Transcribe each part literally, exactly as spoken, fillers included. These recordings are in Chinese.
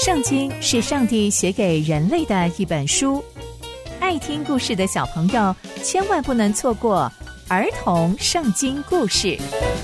圣经是上帝写给人类的一本书，爱听故事的小朋友千万不能错过儿童圣经故事。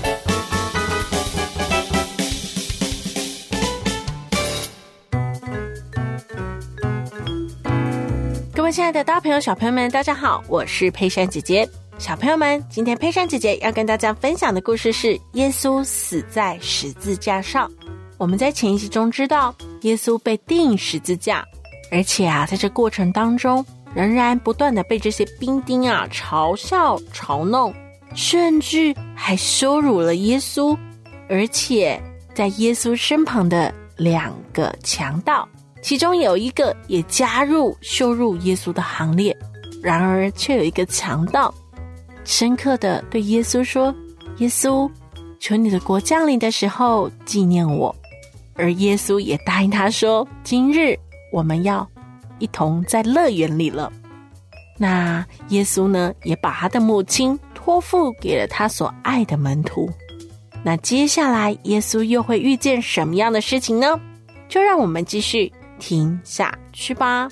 各位亲爱的大朋友小朋友们，大家好，我是佩珊姐姐。小朋友们，今天佩珊姐姐要跟大家分享的故事是耶稣死在十字架上。我们在前一集中知道耶稣被钉十字架，而且啊，在这过程当中仍然不断的被这些兵丁啊嘲笑嘲弄，甚至还羞辱了耶稣。而且在耶稣身旁的两个强盗，其中有一个也加入羞辱耶稣的行列。然而却有一个强盗深刻的对耶稣说，耶稣，求你的国降临的时候纪念我。而耶稣也答应他说，今日我们要一同在乐园里了。那耶稣呢，也把他的母亲托付给了他所爱的门徒。那接下来耶稣又会遇见什么样的事情呢？就让我们继续听下去吧。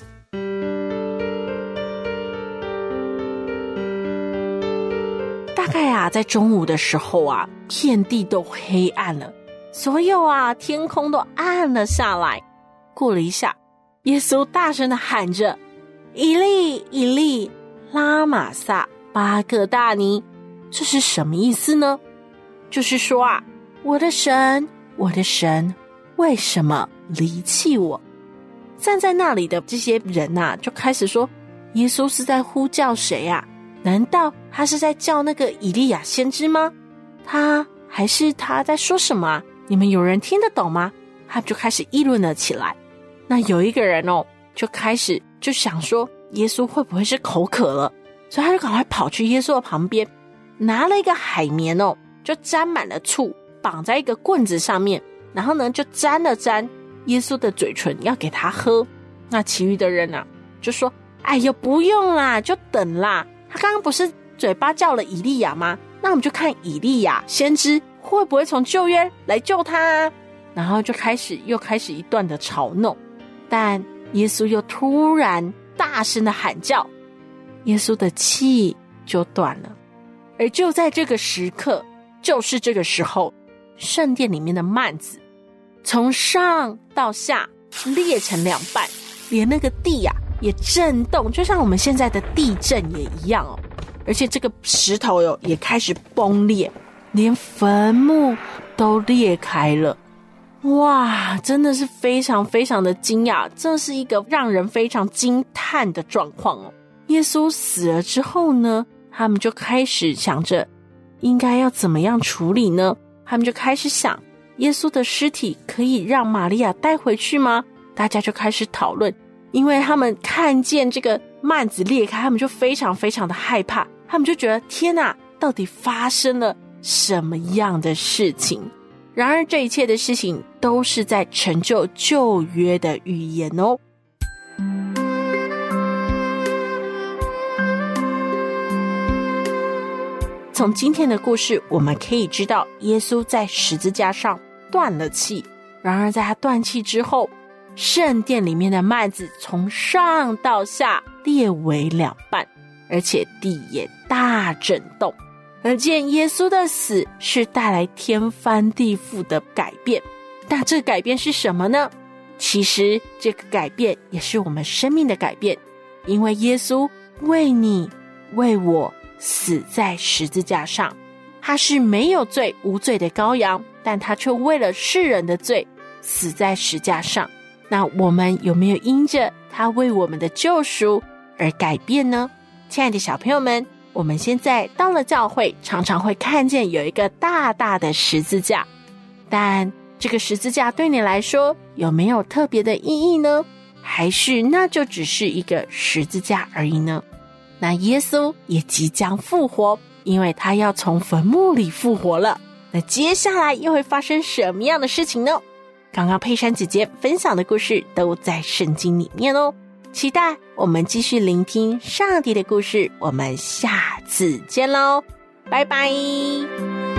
大概啊，在中午的时候啊，遍地都黑暗了，所有啊天空都暗了下来。过了一下，耶稣大声地喊着，以利以利拉玛撒巴各大尼。这是什么意思呢？就是说啊，我的神，我的神，为什么离弃我？站在那里的这些人啊，就开始说，耶稣是在呼叫谁啊？难道他是在叫那个以利亚先知吗？他还是他在说什么啊？你们有人听得懂吗？他们就开始议论了起来。那有一个人哦，就开始就想说，耶稣会不会是口渴了？所以他就赶快跑去耶稣的旁边，拿了一个海绵哦，就沾满了醋，绑在一个棍子上面，然后呢就沾了沾耶稣的嘴唇，要给他喝。那其余的人啊就说，哎呦不用啦，就等啦，他刚刚不是嘴巴叫了以利亚吗？那我们就看以利亚先知会不会从旧约来救他啊。然后就开始又开始一段的嘲弄。但耶稣又突然大声的喊叫，耶稣的气就断了。而就在这个时刻，就是这个时候，圣殿里面的幔子从上到下裂成两半，连那个地啊也震动，就像我们现在的地震也一样哦。而且这个石头哟也开始崩裂，连坟墓都裂开了。哇，真的是非常非常的惊讶，这是一个让人非常惊叹的状况哦。耶稣死了之后呢，他们就开始想着应该要怎么样处理呢？他们就开始想，耶稣的尸体可以让玛利亚带回去吗？大家就开始讨论，因为他们看见这个幔子裂开，他们就非常非常的害怕，他们就觉得天哪，到底发生了什么样的事情？然而这一切的事情都是在成就旧约的预言哦。从今天的故事我们可以知道，耶稣在十字架上断了气。然而在他断气之后，圣殿里面的幔子从上到下裂为两半，而且地也大震动。而见耶稣的死是带来天翻地覆的改变。那这个改变是什么呢？其实这个改变也是我们生命的改变，因为耶稣为你为我死在十字架上。他是没有罪无罪的羔羊，但他却为了世人的罪死在十字架上。那我们有没有因着他为我们的救赎而改变呢？亲爱的小朋友们，我们现在到了教会，常常会看见有一个大大的十字架，但这个十字架对你来说有没有特别的意义呢？还是那就只是一个十字架而已呢？那耶稣也即将复活，因为他要从坟墓里复活了。那接下来又会发生什么样的事情呢？刚刚佩珊姐姐分享的故事都在圣经里面哦。期待我们继续聆听上帝的故事，我们下次见咯，拜拜。